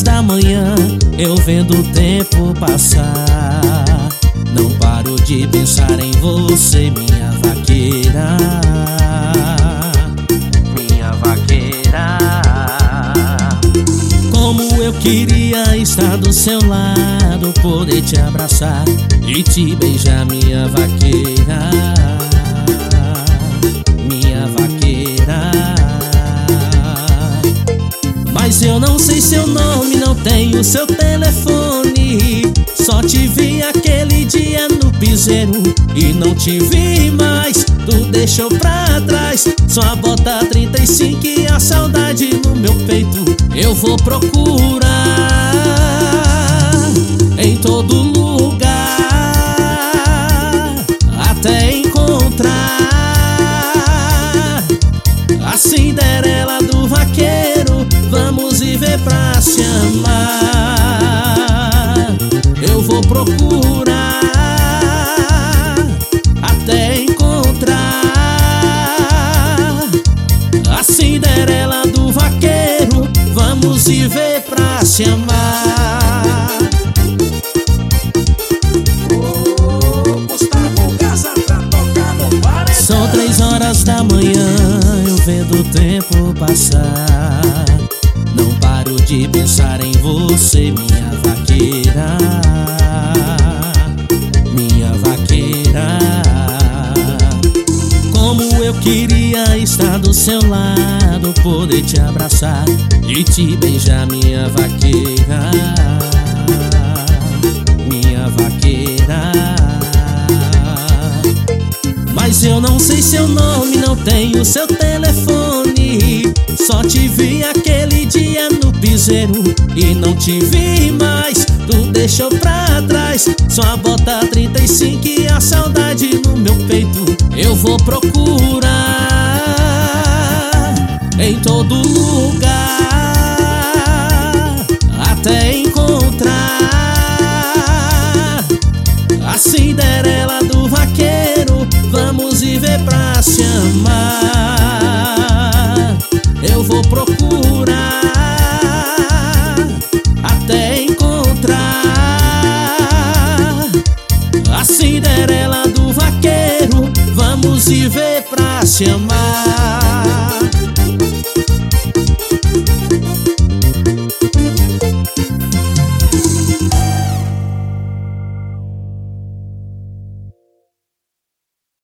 horas da manhã, eu vendo o tempo passar. Não paro de pensar em você, minha vaqueira. Minha vaqueira. Como eu queria estar do seu lado, poder te abraçar e te beijar, minha vaqueira. Minha vaqueira. Mas eu não sei seu nome, não tenho seu telefone. Só te vi aquele dia no piseiro e não te vi mais. Tu deixou pra trás só a bota 35 e a saudade no meu peito. Eu vou procurar em todo lugar até encontrar a Cinderela do vaqueiro. Vamos viver pra se amar. Eu vou procurar até encontrar a Cinderela do vaqueiro. Vamos viver pra se amar. Gustavo Casa pra tocar no paredão. São 3 horas da manhã, eu vendo o tempo passar. Não paro de pensar em você, minha vaqueira. Minha vaqueira. Como eu queria estar do seu lado, poder te abraçar e te beijar, minha vaqueira. Minha vaqueira. Mas eu não sei seu nome, não tenho seu telefone. Só te vi aquele dia no piseiro e não te vi mais. Tu deixou pra trás só a bota 35 e a saudade no meu peito. Eu vou procurar em todo lugar até encontrar a Cinderela do vaqueiro. Vamos viver pra se amar. Eu vou procurar até encontrar a Cinderela do vaqueiro. Vamos viver pra se amar.